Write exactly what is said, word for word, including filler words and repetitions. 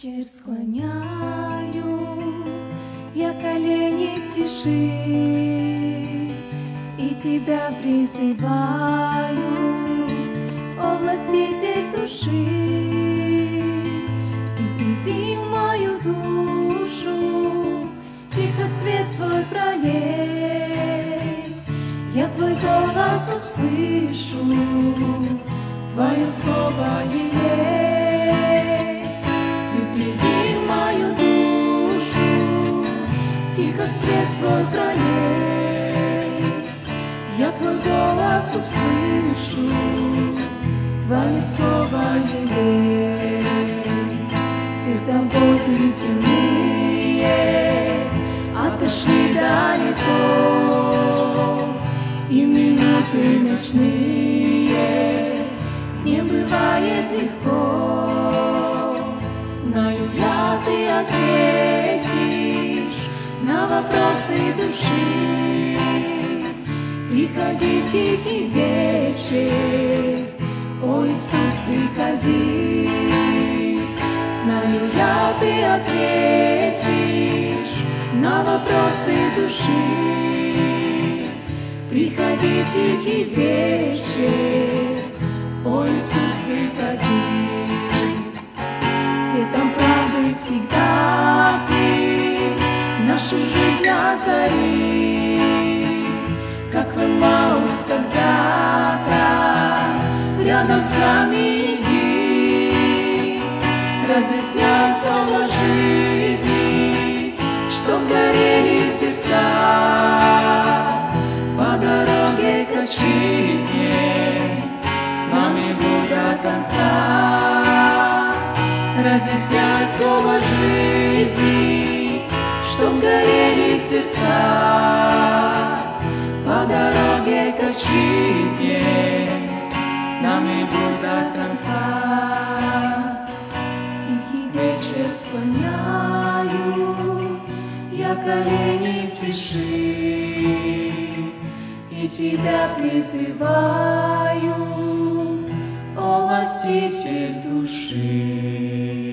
вечер склоняю я колени в тиши и тебя призываю, о властитель души, и приди в мою душу, тихо свет свой пролей. Я твой голос услышу, твое слово елей. Ты приди в мою душу, тихо свет свой пролей. Я твой голос услышу, твое слово елей. Все заботы земные отошли далеко, и минуты ночные не бывает легко. Знаю я, ты ответишь на вопросы души. Приходи в тихий вечер, о Иисус, приходи. Знаю я, ты ответишь на вопросы души. Приходи в тихий вечер, о Иисус, приходи. Светом правды всегда ты нашу жизнь озари, как в Эмаус когда-то рядом с нами иди, разъясняй слово жизни, чтоб горели сердца по дороге к отчизне, с нами будь до конца. Разъясняй слово жизни, чтоб горели сердца по дороге к отчизне, с нами будь до конца. Тихий вечер склоняю я колени в тиши и тебя призываю, о властитель души.